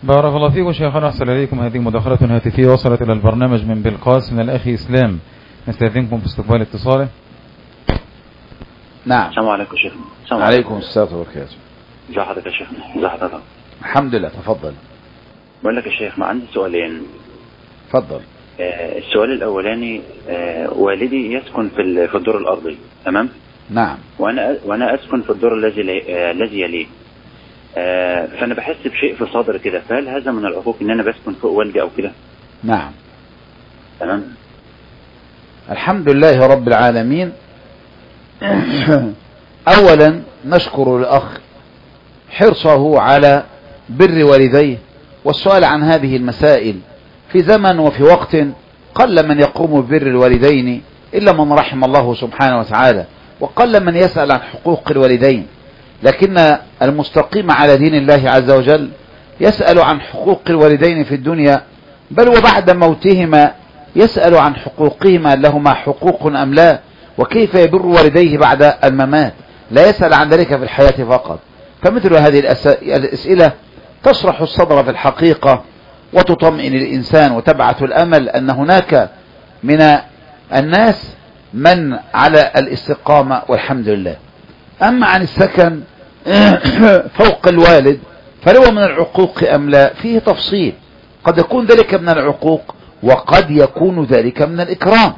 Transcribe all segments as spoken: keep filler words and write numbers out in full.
بارك الله فيكم شيخنا، أحسن إليكم. هذه مداخلة هاتفية وصلت إلى البرنامج من بلقاس من الأخ إسلام، نستأذنكم في استقبال اتصاله. نعم. السلام عليكم شيخنا. السلام عليكم السلام وبركاته. ازي حضرتك يا شيخنا؟ ازي حضرتك؟ الحمد لله. تفضل. بقول لك يا شيخ، ما عندي سؤالين. تفضل. آه السؤال الاولاني، آه والدي يسكن في في الدور الارضي، تمام؟ نعم. وانا وانا اسكن في الدور الذي آه الذي يليه. آه فانا بحس بشيء في صدري كده، فهل هذا من العقوق ان انا بسكن فوق والدي او كده؟ نعم. تمام. الحمد لله رب العالمين. اولا نشكر الاخ حرصه على بر والديه والسؤال عن هذه المسائل في زمن وفي وقت قل من يقوم ببر الوالدين إلا من رحم الله سبحانه وتعالى، وقل من يسأل عن حقوق الوالدين، لكن المستقيم على دين الله عز وجل يسأل عن حقوق الوالدين في الدنيا، بل وبعد موتهما يسأل عن حقوقهما، لهما حقوق أم لا، وكيف يبر والديه بعد الممات، لا يسأل عن ذلك في الحياة فقط. فمثل هذه الأسئلة تشرح الصدر في الحقيقة وتطمئن الإنسان وتبعث الأمل أن هناك من الناس من على الاستقامة والحمد لله. أما عن السكن فوق الوالد فلو من العقوق أم لا فيه تفصيل، قد يكون ذلك من العقوق وقد يكون ذلك من الإكرام.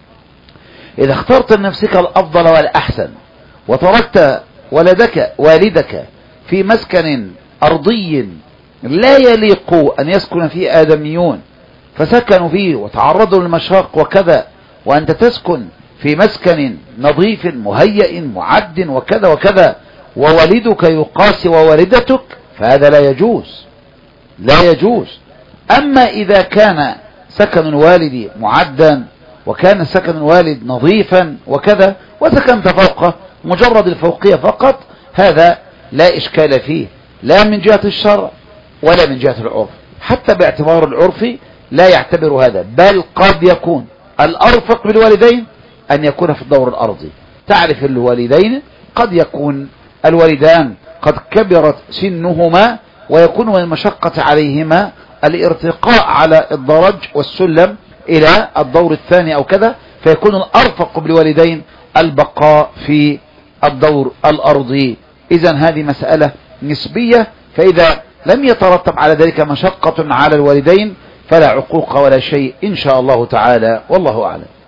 إذا اخترت لنفسك الأفضل والأحسن وتركت ولدك والدك في مسكن أرضي لا يليق أن يسكن فيه آدميون فسكنوا فيه وتعرضوا للمشاق وكذا، وأنت تسكن في مسكن نظيف مهيئ معد وكذا وكذا ووالدك يقاسي ووالدتك، فهذا لا يجوز لا يجوز. أما إذا كان سكن الوالد معدا وكان سكن الوالد نظيفا وكذا وسكنت فوقه مجرد الفوقية فقط، هذا لا إشكال فيه، لا من جهة الشرع ولا من جهة العرف، حتى باعتبار العرف لا يعتبر هذا، بل قد يكون الأرفق بالوالدين أن يكون في الدور الأرضي. تعرف الوالدين قد يكون الوالدان قد كبرت سنهما ويكون من المشقة عليهما الارتقاء على الدرج والسلم إلى الدور الثاني أو كذا، فيكون الأرفق بالوالدين البقاء في الدور الأرضي. إذن هذه مسألة نسبية، فإذا لم يترتب على ذلك مشقة على الوالدين فلا عقوق ولا شيء إن شاء الله تعالى، والله أعلم.